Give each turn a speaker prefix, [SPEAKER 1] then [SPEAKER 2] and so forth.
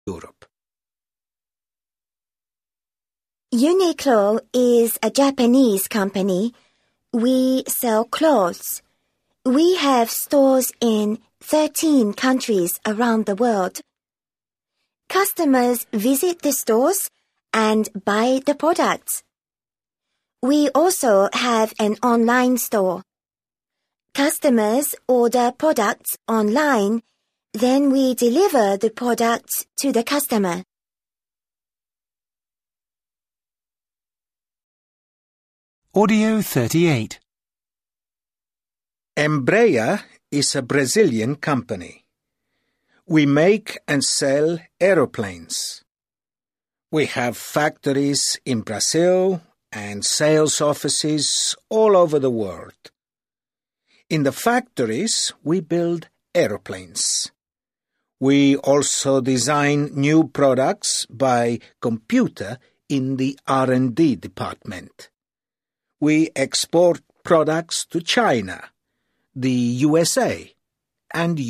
[SPEAKER 1] Europe.
[SPEAKER 2] Uniqlo is a Japanese company. We sell clothes. We have stores in 13 countries around the world. Customers visit the stores and buy the products. We also have an online store. Customers order products online, then we deliver the products to the customer.
[SPEAKER 3] Audio 38.
[SPEAKER 1] Embraer is a Brazilian company. We make and sell aeroplanes. We have factories in Brazil and sales offices all over the world. In the factories, we build aeroplanes. We also design new products by computer in the R&D department. We export products to China, the USA, and